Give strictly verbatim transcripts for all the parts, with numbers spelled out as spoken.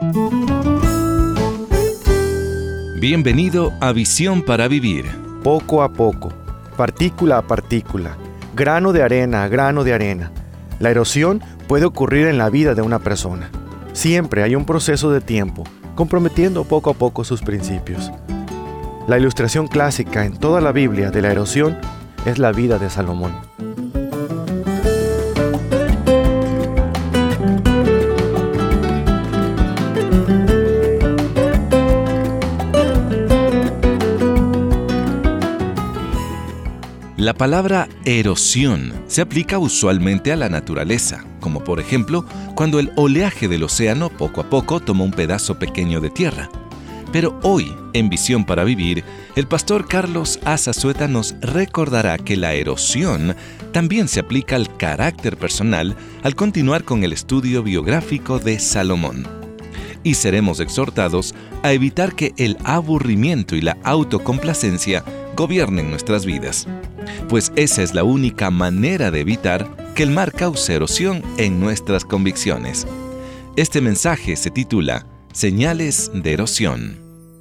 Bienvenido a Visión para Vivir. Poco a poco, partícula a partícula, grano de arena a grano de arena, la erosión puede ocurrir en la vida de una persona. Siempre hay un proceso de tiempo, comprometiendo poco a poco sus principios. La ilustración clásica en toda la Biblia de la erosión es la vida de Salomón. La palabra erosión se aplica usualmente a la naturaleza, como por ejemplo cuando el oleaje del océano poco a poco toma un pedazo pequeño de tierra. Pero hoy, en Visión para Vivir, el pastor Carlos Azazueta nos recordará que la erosión también se aplica al carácter personal al continuar con el estudio biográfico de Salomón. Y seremos exhortados a evitar que el aburrimiento y la autocomplacencia gobiernen nuestras vidas, pues esa es la única manera de evitar que el mar cause erosión en nuestras convicciones. Este mensaje se titula Señales de erosión.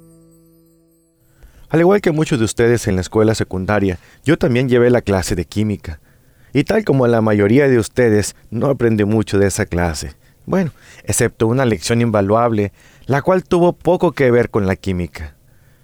Al igual que muchos de ustedes en la escuela secundaria, yo también llevé la clase de química. Y tal como la mayoría de ustedes, no aprendí mucho de esa clase. Bueno, excepto una lección invaluable, la cual tuvo poco que ver con la química.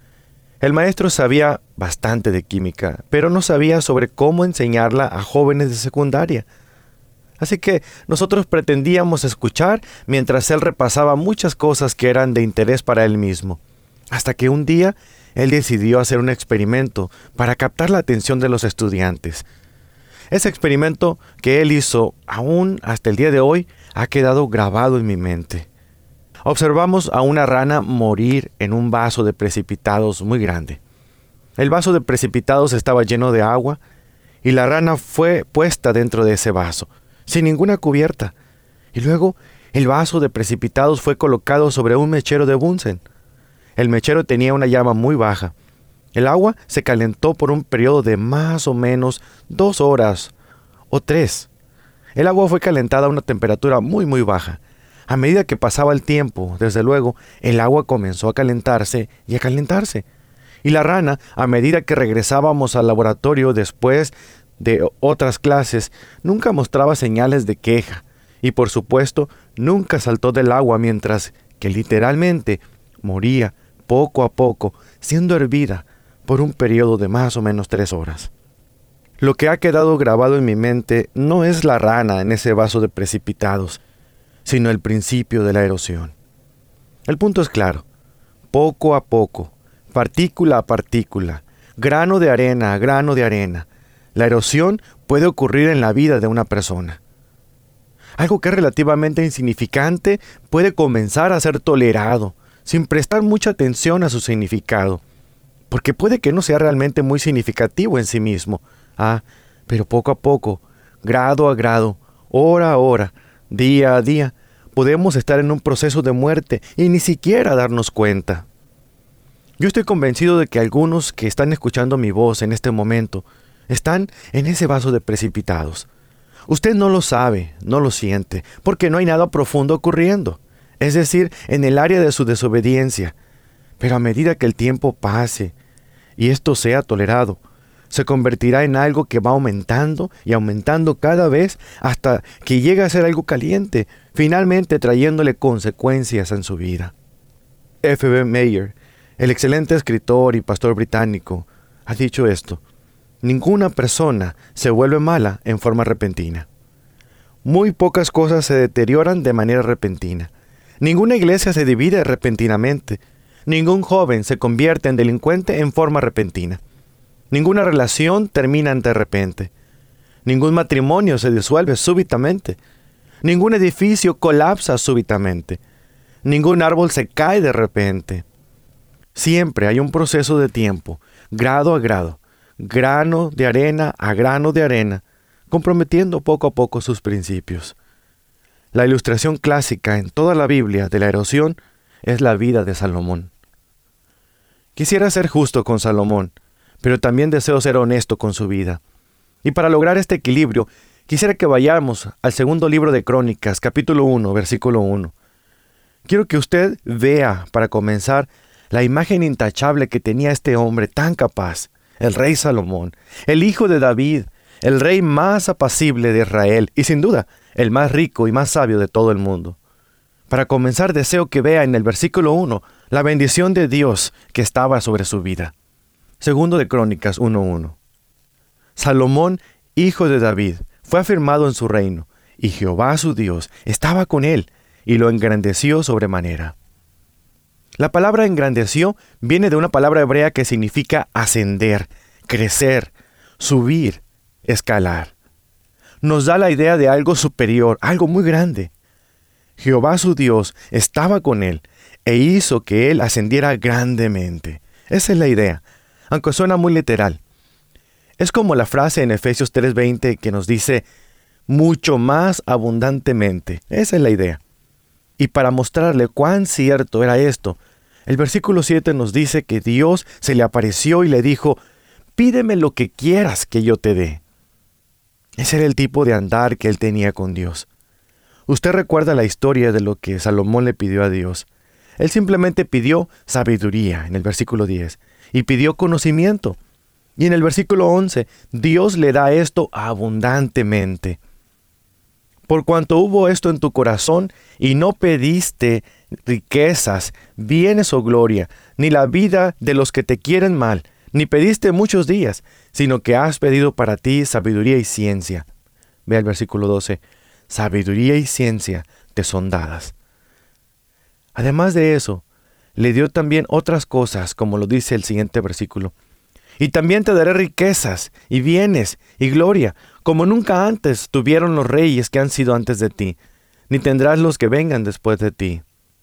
El maestro sabía bastante de química, pero no sabía sobre cómo enseñarla a jóvenes de secundaria. Así que nosotros pretendíamos escuchar mientras él repasaba muchas cosas que eran de interés para él mismo. Hasta que un día, él decidió hacer un experimento para captar la atención de los estudiantes. Ese experimento que él hizo, aún hasta el día de hoy, ha quedado grabado en mi mente. Observamos a una rana morir en un vaso de precipitados muy grande. El vaso de precipitados estaba lleno de agua y la rana fue puesta dentro de ese vaso, sin ninguna cubierta. Y luego el vaso de precipitados fue colocado sobre un mechero de Bunsen. El mechero tenía una llama muy baja. El agua se calentó por un periodo de más o menos dos horas o tres. El agua fue calentada a una temperatura muy muy baja. A medida que pasaba el tiempo, desde luego, el agua comenzó a calentarse y a calentarse. Y la rana, a medida que regresábamos al laboratorio después de otras clases, nunca mostraba señales de queja. Y por supuesto, nunca saltó del agua mientras que literalmente moría poco a poco, siendo hervida por un periodo de más o menos tres horas. Lo que ha quedado grabado en mi mente no es la rana en ese vaso de precipitados, sino el principio de la erosión. El punto es claro. Poco a poco, partícula a partícula, grano de arena a grano de arena, la erosión puede ocurrir en la vida de una persona. Algo que es relativamente insignificante puede comenzar a ser tolerado, sin prestar mucha atención a su significado, porque puede que no sea realmente muy significativo en sí mismo. Ah, pero poco a poco, grado a grado, hora a hora, día a día, podemos estar en un proceso de muerte y ni siquiera darnos cuenta. Yo estoy convencido de que algunos que están escuchando mi voz en este momento están en ese vaso de precipitados. Usted no lo sabe, no lo siente, porque no hay nada profundo ocurriendo, es decir, en el área de su desobediencia. Pero a medida que el tiempo pase y esto sea tolerado, se convertirá en algo que va aumentando y aumentando cada vez hasta que llega a ser algo caliente, finalmente trayéndole consecuencias en su vida. F B Meyer, el excelente escritor y pastor británico, ha dicho esto: ninguna persona se vuelve mala en forma repentina. Muy pocas cosas se deterioran de manera repentina. Ninguna iglesia se divide repentinamente. Ningún joven se convierte en delincuente en forma repentina. Ninguna relación termina de repente. Ningún matrimonio se disuelve súbitamente. Ningún edificio colapsa súbitamente. Ningún árbol se cae de repente. Siempre hay un proceso de tiempo, grado a grado, grano de arena a grano de arena, comprometiendo poco a poco sus principios. La ilustración clásica en toda la Biblia de la erosión es la vida de Salomón. Quisiera ser justo con Salomón, pero también deseo ser honesto con su vida. Y para lograr este equilibrio, quisiera que vayamos al segundo libro de Crónicas, capítulo uno, versículo uno, Quiero que usted vea, para comenzar, la imagen intachable que tenía este hombre tan capaz, el rey Salomón, el hijo de David, el rey más apacible de Israel y sin duda el más rico y más sabio de todo el mundo. Para comenzar, deseo que vea en el versículo uno la bendición de Dios que estaba sobre su vida. Segundo de Crónicas uno uno. Salomón, hijo de David, fue afirmado en su reino, y Jehová su Dios estaba con él, y lo engrandeció sobremanera. La palabra engrandeció viene de una palabra hebrea que significa ascender, crecer, subir, escalar. Nos da la idea de algo superior, algo muy grande. Jehová su Dios estaba con él e hizo que él ascendiera grandemente. Esa es la idea, aunque suena muy literal. Es como la frase en Efesios tres veinte que nos dice, mucho más abundantemente. Esa es la idea. Y para mostrarle cuán cierto era esto, el versículo siete nos dice que Dios se le apareció y le dijo, pídeme lo que quieras que yo te dé. Ese era el tipo de andar que él tenía con Dios. Usted recuerda la historia de lo que Salomón le pidió a Dios. Él simplemente pidió sabiduría en el versículo diez y pidió conocimiento. Y en el versículo once, Dios le da esto abundantemente. Por cuanto hubo esto en tu corazón y no pediste riquezas, bienes o gloria, ni la vida de los que te quieren mal, ni pediste muchos días, sino que has pedido para ti sabiduría y ciencia. Ve al versículo doce. Sabiduría y ciencia te son dadas. Además de eso, le dio también otras cosas, como lo dice el siguiente versículo. Y también te daré riquezas, y bienes, y gloria, como nunca antes tuvieron los reyes que han sido antes de ti, ni tendrás los que vengan después de ti.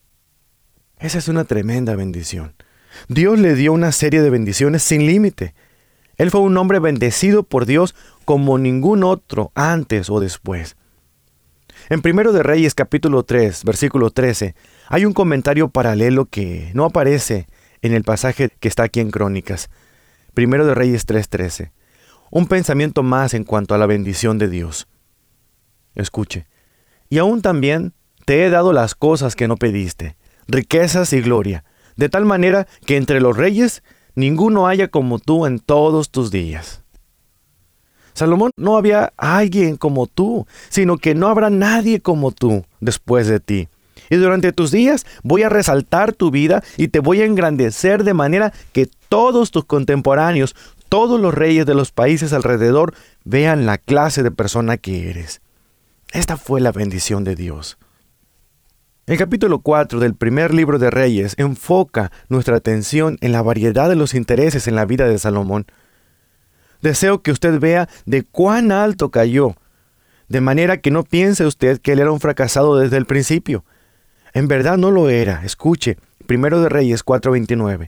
Esa es una tremenda bendición. Dios le dio una serie de bendiciones sin límite. Él fue un hombre bendecido por Dios como ningún otro antes o después. En Primero de Reyes capítulo tres, versículo trece, hay un comentario paralelo que no aparece en el pasaje que está aquí en Crónicas. Primero de Reyes tres trece. Un pensamiento más en cuanto a la bendición de Dios. Escuche. Y aún también te he dado las cosas que no pediste, riquezas y gloria, de tal manera que entre los reyes ninguno haya como tú en todos tus días. Salomón, no había alguien como tú, sino que no habrá nadie como tú después de ti. Y durante tus días voy a resaltar tu vida y te voy a engrandecer de manera que todos tus contemporáneos, todos los reyes de los países alrededor, vean la clase de persona que eres. Esta fue la bendición de Dios. El capítulo cuatro del primer libro de Reyes enfoca nuestra atención en la variedad de los intereses en la vida de Salomón. Deseo que usted vea de cuán alto cayó, de manera que no piense usted que él era un fracasado desde el principio. En verdad no lo era. Escuche, Primero de Reyes cuatro veintinueve.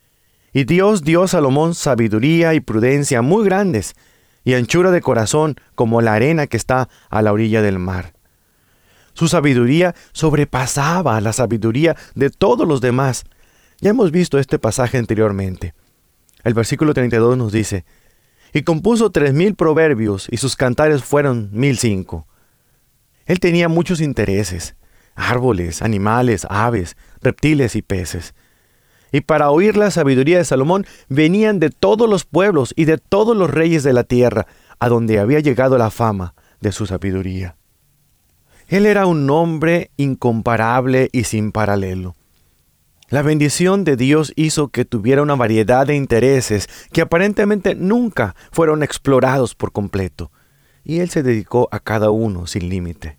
Y Dios dio a Salomón sabiduría y prudencia muy grandes, y anchura de corazón como la arena que está a la orilla del mar. Su sabiduría sobrepasaba a la sabiduría de todos los demás. Ya hemos visto este pasaje anteriormente. El versículo treinta y dos nos dice, y compuso tres mil proverbios, y sus cantares fueron mil cinco. Él tenía muchos intereses, árboles, animales, aves, reptiles y peces. Y para oír la sabiduría de Salomón venían de todos los pueblos y de todos los reyes de la tierra, a donde había llegado la fama de su sabiduría. Él era un hombre incomparable y sin paralelo. La bendición de Dios hizo que tuviera una variedad de intereses que aparentemente nunca fueron explorados por completo, y él se dedicó a cada uno sin límite.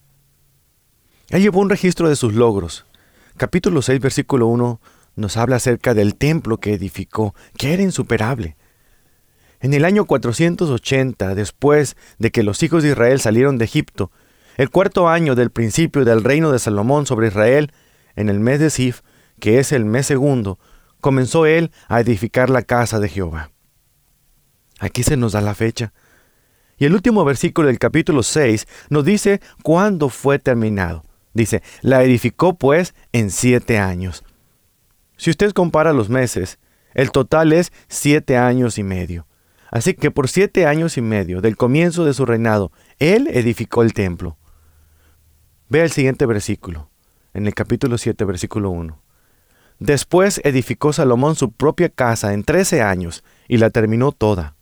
Él llevó un registro de sus logros. Capítulo seis, versículo uno, nos habla acerca del templo que edificó, que era insuperable. En el año cuatrocientos ochenta, después de que los hijos de Israel salieron de Egipto, el cuarto año del principio del reino de Salomón sobre Israel, en el mes de Sif, que es el mes segundo, comenzó él a edificar la casa de Jehová. Aquí se nos da la fecha. Y el último versículo del capítulo seis nos dice cuándo fue terminado. Dice, la edificó pues en siete años. Si usted compara los meses, el total es siete años y medio. Así que por siete años y medio del comienzo de su reinado, él edificó el templo. Vea el siguiente versículo. en el capítulo siete, versículo uno. Después edificó Salomón su propia casa en trece años y la terminó toda.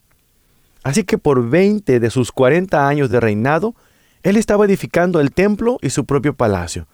Así que por veinte de sus cuarenta años de reinado, él estaba edificando el templo y su propio palacio.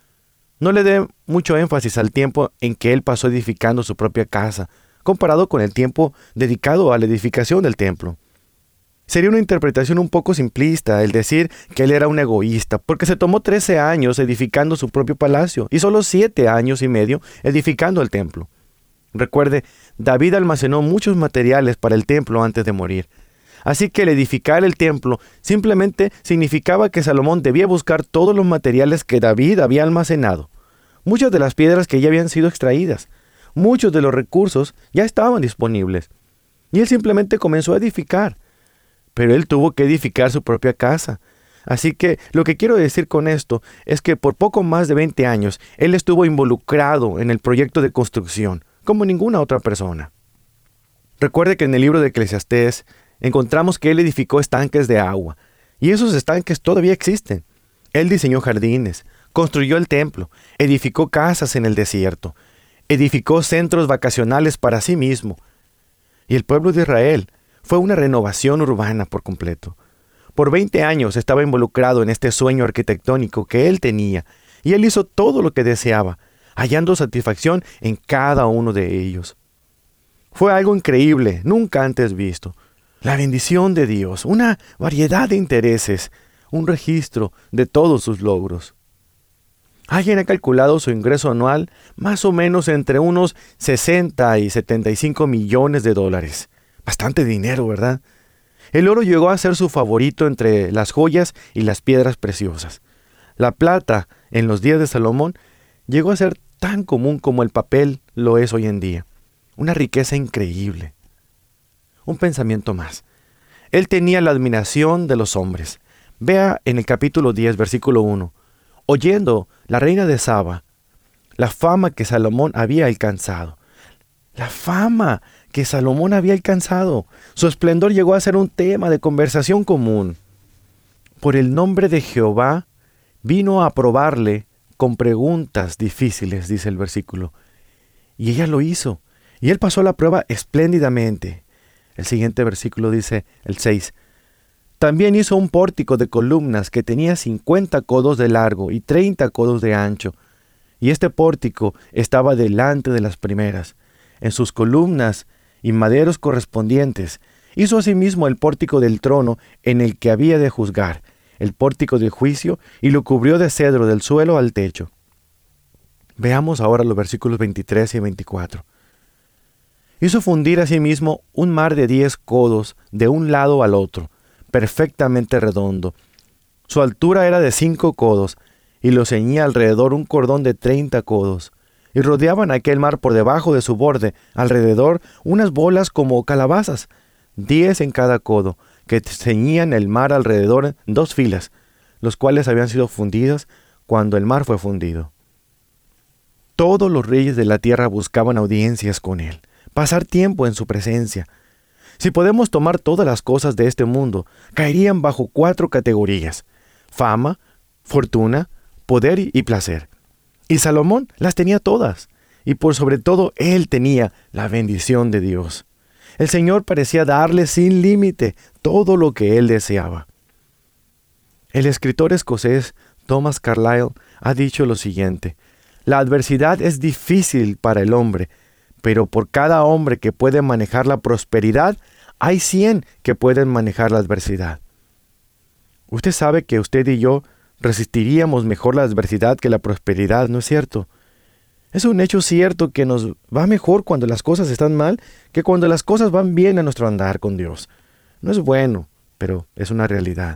No le dé mucho énfasis al tiempo en que él pasó edificando su propia casa, comparado con el tiempo dedicado a la edificación del templo. Sería una interpretación un poco simplista el decir que él era un egoísta, porque se tomó trece años edificando su propio palacio y solo siete años y medio edificando el templo. Recuerde, David almacenó muchos materiales para el templo antes de morir. Así que el edificar el templo simplemente significaba que Salomón debía buscar todos los materiales que David había almacenado. Muchas de las piedras que ya habían sido extraídas, muchos de los recursos ya estaban disponibles. Y él simplemente comenzó a edificar. Pero él tuvo que edificar su propia casa. Así que lo que quiero decir con esto es que por poco más de veinte años, él estuvo involucrado en el proyecto de construcción, como ninguna otra persona. Recuerde que en el libro de Eclesiastés encontramos que él edificó estanques de agua, y esos estanques todavía existen. Él diseñó jardines, construyó el templo, edificó casas en el desierto, edificó centros vacacionales para sí mismo. Y el pueblo de Israel fue una renovación urbana por completo. Por veinte años estaba involucrado en este sueño arquitectónico que él tenía, y él hizo todo lo que deseaba, hallando satisfacción en cada uno de ellos. Fue algo increíble, nunca antes visto. La bendición de Dios, una variedad de intereses, un registro de todos sus logros. Alguien ha calculado su ingreso anual más o menos entre unos sesenta y setenta y cinco millones de dólares. Bastante dinero, ¿verdad? El oro llegó a ser su favorito entre las joyas y las piedras preciosas. La plata, en los días de Salomón, llegó a ser tan común como el papel lo es hoy en día. Una riqueza increíble. Un pensamiento más. Él tenía la admiración de los hombres. Vea en el capítulo diez, versículo uno. Oyendo la reina de Saba la fama que Salomón había alcanzado. La fama que Salomón había alcanzado. Su esplendor llegó a ser un tema de conversación común. Por el nombre de Jehová vino a probarle con preguntas difíciles, dice el versículo. Y ella lo hizo. Y él pasó la prueba espléndidamente. El siguiente versículo dice, el seis. También hizo un pórtico de columnas que tenía cincuenta codos de largo y treinta codos de ancho. Y este pórtico estaba delante de las primeras. En sus columnas y maderos correspondientes, hizo asimismo el pórtico del trono en el que había de juzgar, el pórtico del juicio, y lo cubrió de cedro del suelo al techo. Veamos ahora los versículos veintitrés y veinticuatro. Hizo fundir asimismo un mar de diez codos de un lado al otro, perfectamente redondo. Su altura era de cinco codos, y lo ceñía alrededor un cordón de treinta codos. Y rodeaban aquel mar por debajo de su borde, alrededor unas bolas como calabazas, diez en cada codo, que ceñían el mar alrededor en dos filas, los cuales habían sido fundidas cuando el mar fue fundido. Todos los reyes de la tierra buscaban audiencias con él, pasar tiempo en su presencia. Si podemos tomar todas las cosas de este mundo, caerían bajo cuatro categorías: fama, fortuna, poder y placer. Y Salomón las tenía todas, y por sobre todo él tenía la bendición de Dios. El Señor parecía darle sin límite todo lo que él deseaba. El escritor escocés Thomas Carlyle ha dicho lo siguiente: la adversidad es difícil para el hombre, pero por cada hombre que puede manejar la prosperidad, hay cien que pueden manejar la adversidad. Usted sabe que usted y yo resistiríamos mejor la adversidad que la prosperidad, ¿no es cierto? Es un hecho cierto que nos va mejor cuando las cosas están mal que cuando las cosas van bien a nuestro andar con Dios. No es bueno, pero es una realidad.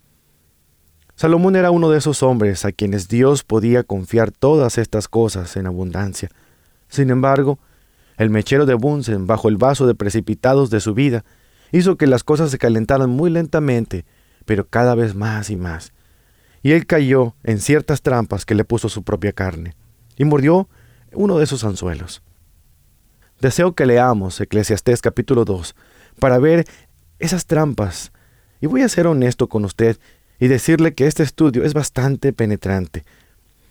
Salomón era uno de esos hombres a quienes Dios podía confiar todas estas cosas en abundancia. Sin embargo, el mechero de Bunsen, bajo el vaso de precipitados de su vida, hizo que las cosas se calentaran muy lentamente, pero cada vez más y más. Y él cayó en ciertas trampas que le puso su propia carne, y mordió uno de esos anzuelos. Deseo que leamos Eclesiastés capítulo dos para ver esas trampas, y voy a ser honesto con usted y decirle que este estudio es bastante penetrante.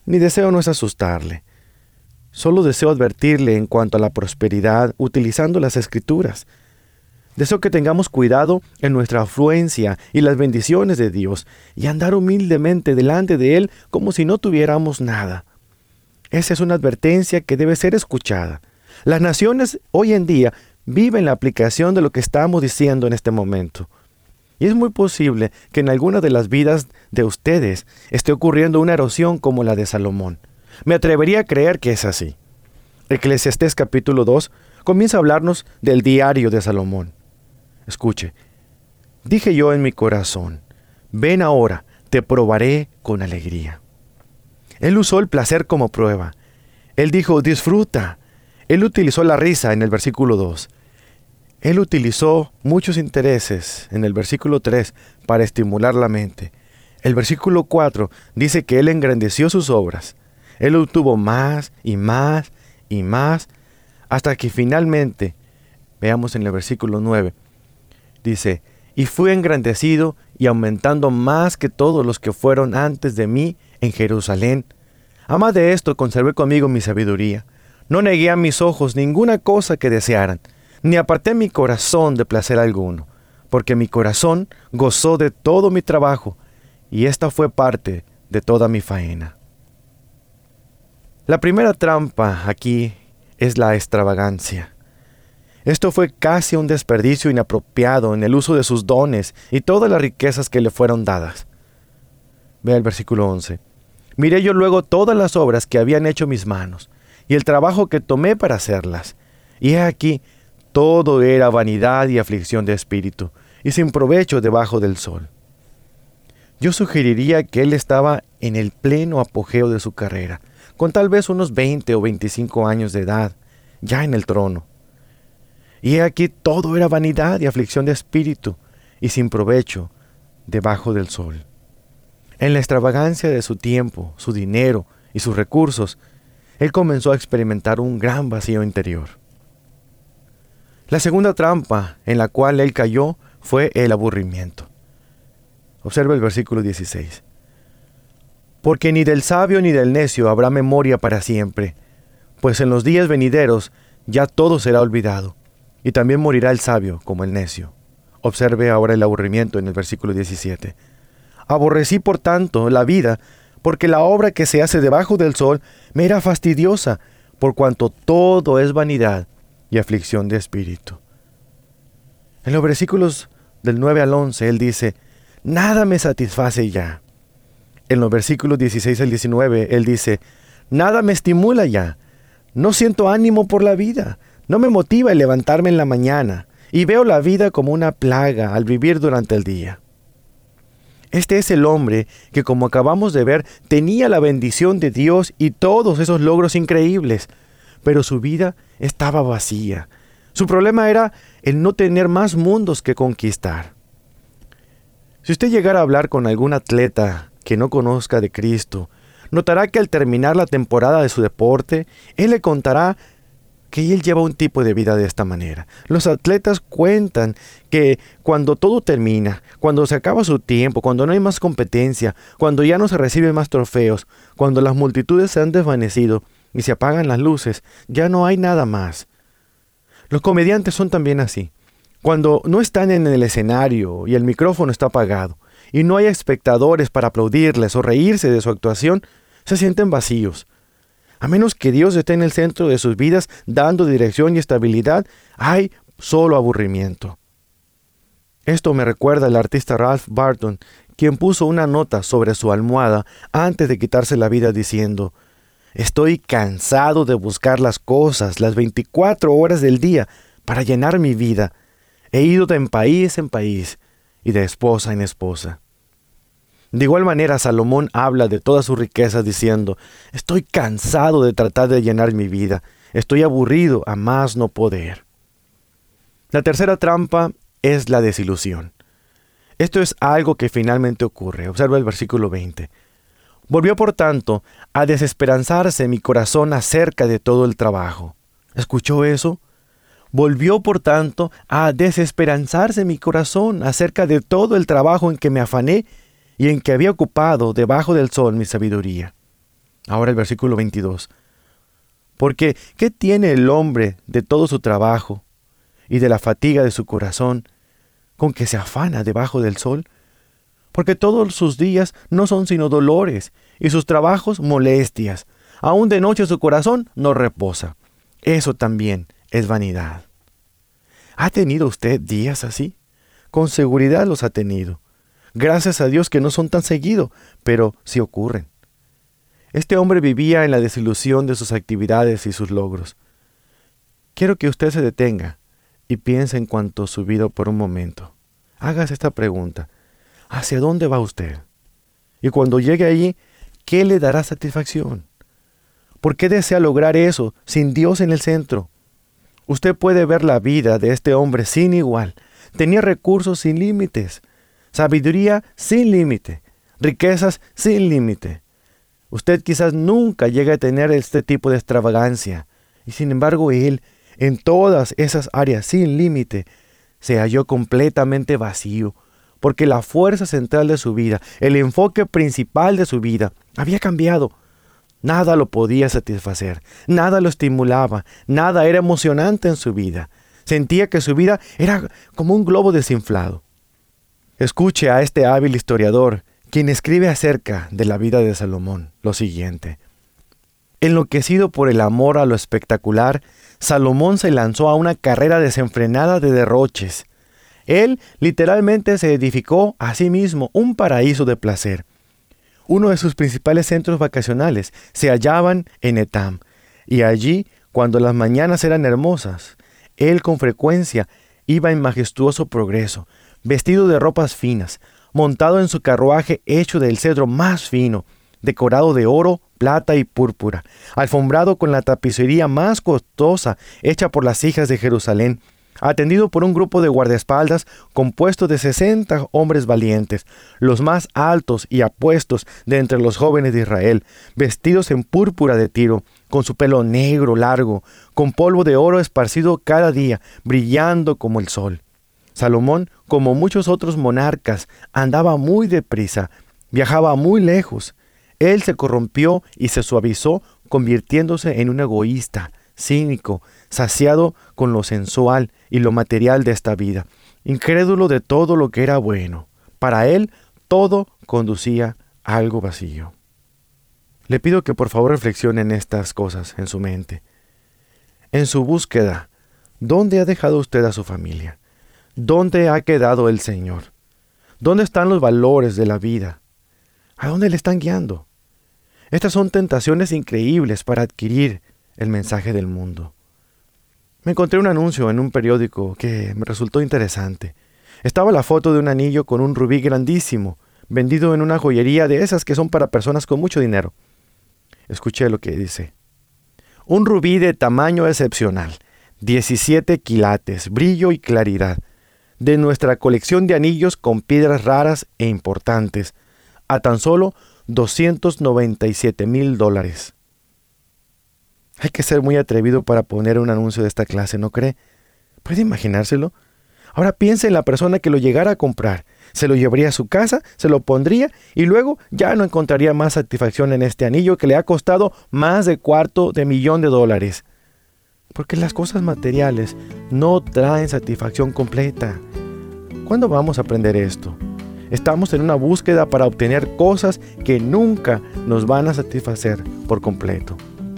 Mi deseo no es asustarle. Solo deseo advertirle en cuanto a la prosperidad utilizando las Escrituras. Deseo que tengamos cuidado en nuestra afluencia y las bendiciones de Dios y andar humildemente delante de Él como si no tuviéramos nada. Esa es una advertencia que debe ser escuchada. Las naciones hoy en día viven la aplicación de lo que estamos diciendo en este momento. Y es muy posible que en alguna de las vidas de ustedes esté ocurriendo una erosión como la de Salomón. Me atrevería a creer que es así. Eclesiastés capítulo dos comienza a hablarnos del diario de Salomón. Escuche. Dije yo en mi corazón, ven ahora, te probaré con alegría. Él usó el placer como prueba. Él dijo, disfruta. Él utilizó la risa en el versículo dos. Él utilizó muchos intereses en el versículo tres para estimular la mente. El versículo cuatro dice que Él engrandeció sus obras. Él obtuvo más y más y más, hasta que finalmente, veamos en el versículo nueve, dice, y fui engrandecido y aumentando más que todos los que fueron antes de mí en Jerusalén. Además de esto, conservé conmigo mi sabiduría. No negué a mis ojos ninguna cosa que desearan, ni aparté mi corazón de placer alguno, porque mi corazón gozó de todo mi trabajo, y esta fue parte de toda mi faena. La primera trampa aquí es la extravagancia. Esto fue casi un desperdicio inapropiado en el uso de sus dones y todas las riquezas que le fueron dadas. Vea el versículo once. Miré yo luego todas las obras que habían hecho mis manos, y el trabajo que tomé para hacerlas. Y he aquí, todo era vanidad y aflicción de espíritu, y sin provecho debajo del sol. Yo sugeriría que él estaba en el pleno apogeo de su carrera, con tal vez unos veinte o veinticinco años de edad, ya en el trono. Y he aquí todo era vanidad y aflicción de espíritu, y sin provecho debajo del sol. En la extravagancia de su tiempo, su dinero y sus recursos, él comenzó a experimentar un gran vacío interior. La segunda trampa en la cual él cayó fue el aburrimiento. Observa el versículo dieciséis. Porque ni del sabio ni del necio habrá memoria para siempre, pues en los días venideros ya todo será olvidado, y también morirá el sabio como el necio. Observe ahora el aburrimiento en el versículo diecisiete. Aborrecí por tanto la vida, porque la obra que se hace debajo del sol me era fastidiosa, por cuanto todo es vanidad y aflicción de espíritu. En los versículos del nueve al once, él dice, nada me satisface ya. En los versículos dieciséis al diecinueve, él dice, nada me estimula ya. No siento ánimo por la vida. No me motiva el levantarme en la mañana, y veo la vida como una plaga al vivir durante el día. Este es el hombre que, como acabamos de ver, tenía la bendición de Dios y todos esos logros increíbles, pero su vida estaba vacía. Su problema era el no tener más mundos que conquistar. Si usted llegara a hablar con algún atleta que no conozca de Cristo, notará que al terminar la temporada de su deporte, él le contará que él lleva un tipo de vida de esta manera. Los atletas cuentan que cuando todo termina, cuando se acaba su tiempo, cuando no hay más competencia, cuando ya no se reciben más trofeos, cuando las multitudes se han desvanecido y se apagan las luces, ya no hay nada más. Los comediantes son también así. Cuando no están en el escenario y el micrófono está apagado y no hay espectadores para aplaudirles o reírse de su actuación, se sienten vacíos. A menos que Dios esté en el centro de sus vidas dando dirección y estabilidad, hay solo aburrimiento. Esto me recuerda al artista Ralph Barton, quien puso una nota sobre su almohada antes de quitarse la vida diciendo, estoy cansado de buscar las cosas las veinticuatro horas del día para llenar mi vida. He ido de en país en país y de esposa en esposa. De igual manera, Salomón habla de todas sus riquezas diciendo, estoy cansado de tratar de llenar mi vida, estoy aburrido a más no poder. La tercera trampa es la desilusión. Esto es algo que finalmente ocurre. Observa el versículo veinte. Volvió por tanto a desesperanzarse mi corazón acerca de todo el trabajo. ¿Escuchó eso? Volvió por tanto a desesperanzarse mi corazón acerca de todo el trabajo en que me afané y en que había ocupado debajo del sol mi sabiduría. Ahora el versículo veintidós. Porque, ¿qué tiene el hombre de todo su trabajo y de la fatiga de su corazón, con que se afana debajo del sol? Porque todos sus días no son sino dolores, y sus trabajos molestias. Aún de noche su corazón no reposa. Eso también es vanidad. ¿Ha tenido usted días así? Con seguridad los ha tenido. Gracias a Dios que no son tan seguidos, pero sí ocurren. Este hombre vivía en la desilusión de sus actividades y sus logros. Quiero que usted se detenga y piense en cuanto a su vida por un momento. Hágase esta pregunta. ¿Hacia dónde va usted? Y cuando llegue allí, ¿qué le dará satisfacción? ¿Por qué desea lograr eso sin Dios en el centro? Usted puede ver la vida de este hombre sin igual. Tenía recursos sin límites, sabiduría sin límite, riquezas sin límite. Usted quizás nunca llegue a tener este tipo de extravagancia, y sin embargo él, en todas esas áreas sin límite, se halló completamente vacío, porque la fuerza central de su vida, el enfoque principal de su vida, había cambiado. Nada lo podía satisfacer, nada lo estimulaba, nada era emocionante en su vida. Sentía que su vida era como un globo desinflado. Escuche a este hábil historiador, quien escribe acerca de la vida de Salomón, lo siguiente. Enloquecido por el amor a lo espectacular, Salomón se lanzó a una carrera desenfrenada de derroches. Él literalmente se edificó a sí mismo un paraíso de placer. Uno de sus principales centros vacacionales se hallaban en Etam, y allí, cuando las mañanas eran hermosas, él con frecuencia iba en majestuoso progreso, vestido de ropas finas, montado en su carruaje hecho del cedro más fino, decorado de oro, plata y púrpura, alfombrado con la tapicería más costosa hecha por las hijas de Jerusalén, atendido por un grupo de guardaespaldas compuesto de sesenta hombres valientes, los más altos y apuestos de entre los jóvenes de Israel, vestidos en púrpura de Tiro, con su pelo negro largo, con polvo de oro esparcido cada día, brillando como el sol. Salomón, como muchos otros monarcas, andaba muy deprisa, viajaba muy lejos. Él se corrompió y se suavizó, convirtiéndose en un egoísta, cínico, saciado con lo sensual y lo material de esta vida, incrédulo de todo lo que era bueno. Para él, todo conducía a algo vacío. Le pido que por favor reflexione en estas cosas en su mente. En su búsqueda, ¿dónde ha dejado usted a su familia? ¿Dónde ha quedado el Señor? ¿Dónde están los valores de la vida? ¿A dónde le están guiando? Estas son tentaciones increíbles para adquirir el mensaje del mundo. Me encontré un anuncio en un periódico que me resultó interesante. Estaba la foto de un anillo con un rubí grandísimo, vendido en una joyería de esas que son para personas con mucho dinero. Escuché lo que dice. Un rubí de tamaño excepcional, diecisiete quilates, brillo y claridad, de nuestra colección de anillos con piedras raras e importantes, a tan solo doscientos noventa y siete mil dólares. Hay que ser muy atrevido para poner un anuncio de esta clase, ¿no cree? ¿Puede imaginárselo? Ahora piense en la persona que lo llegara a comprar. Se lo llevaría a su casa, se lo pondría y luego ya no encontraría más satisfacción en este anillo que le ha costado más de cuarto de millón de dólares. Porque las cosas materiales no traen satisfacción completa. ¿Cuándo vamos a aprender esto? Estamos en una búsqueda para obtener cosas que nunca nos van a satisfacer por completo.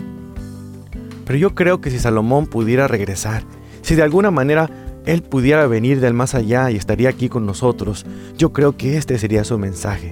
Pero yo creo que si Salomón pudiera regresar, si de alguna manera él pudiera venir del más allá y estaría aquí con nosotros, yo creo que este sería su mensaje.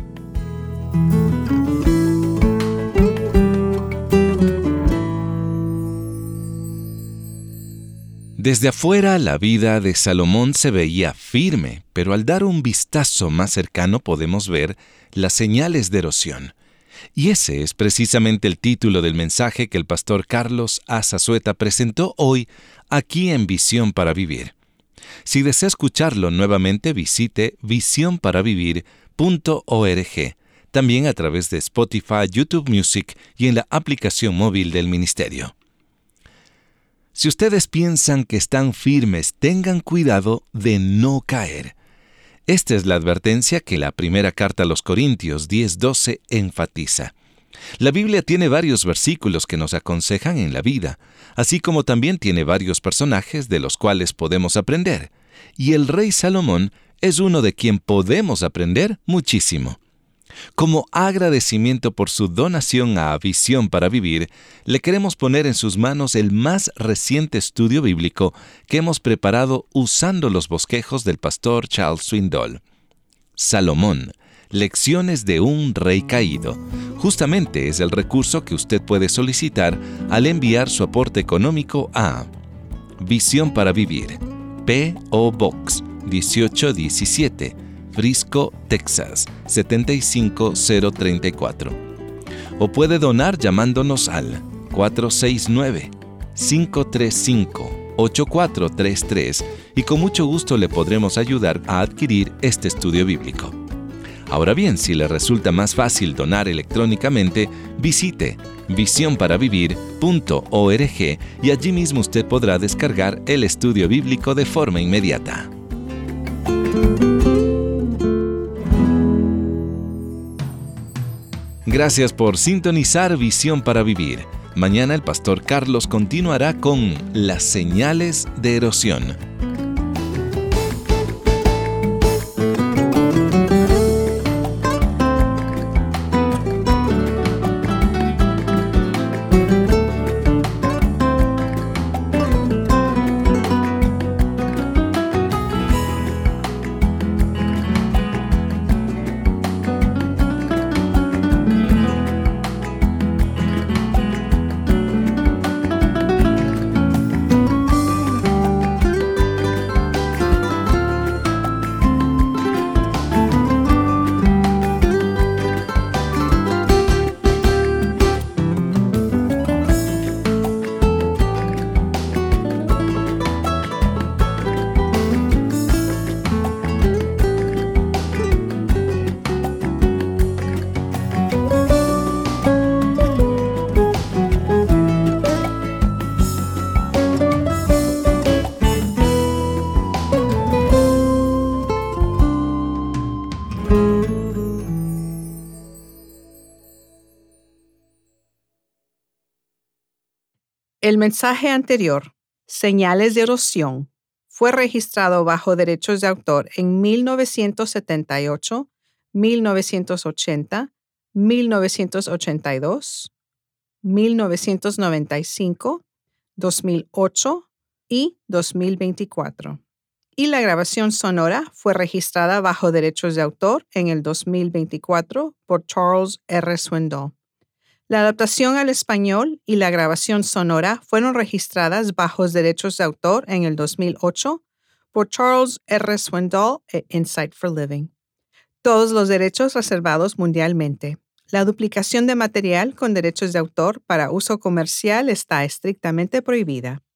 Desde afuera la vida de Salomón se veía firme, pero al dar un vistazo más cercano podemos ver las señales de erosión. Y ese es precisamente el título del mensaje que el pastor Carlos A. Zazueta presentó hoy aquí en Visión para Vivir. Si desea escucharlo nuevamente, visite visión para vivir punto org, también a través de Spotify, YouTube Music y en la aplicación móvil del ministerio. Si ustedes piensan que están firmes, tengan cuidado de no caer. Esta es la advertencia que la primera carta a los Corintios diez doce enfatiza. La Biblia tiene varios versículos que nos aconsejan en la vida, así como también tiene varios personajes de los cuales podemos aprender, y el rey Salomón es uno de quien podemos aprender muchísimo. Como agradecimiento por su donación a Visión para Vivir, le queremos poner en sus manos el más reciente estudio bíblico que hemos preparado usando los bosquejos del pastor Charles Swindoll. Salomón, Lecciones de un Rey Caído. Justamente es el recurso que usted puede solicitar al enviar su aporte económico a Visión para Vivir, P O Box dieciocho diecisiete, Frisco, Texas, setenta y cinco cero treinta y cuatro. O puede donar llamándonos al cuatro seis nueve, cinco tres cinco, ocho cuatro tres tres y con mucho gusto le podremos ayudar a adquirir este estudio bíblico. Ahora bien, si le resulta más fácil donar electrónicamente, visite visión para vivir punto org y allí mismo usted podrá descargar el estudio bíblico de forma inmediata. Gracias por sintonizar Visión para Vivir. Mañana el pastor Carlos continuará con las señales de erosión. El mensaje anterior, Señales de erosión, fue registrado bajo derechos de autor en mil novecientos setenta y ocho, mil novecientos ochenta, mil novecientos ochenta y dos, mil novecientos noventa y cinco, dos mil ocho y dos mil veinticuatro. Y la grabación sonora fue registrada bajo derechos de autor en el dos mil veinticuatro por Charles R. Swindoll. La adaptación al español y la grabación sonora fueron registradas bajo derechos de autor en el dos mil ocho por Charles R. Swindoll e Insight for Living. Todos los derechos reservados mundialmente. La duplicación de material con derechos de autor para uso comercial está estrictamente prohibida.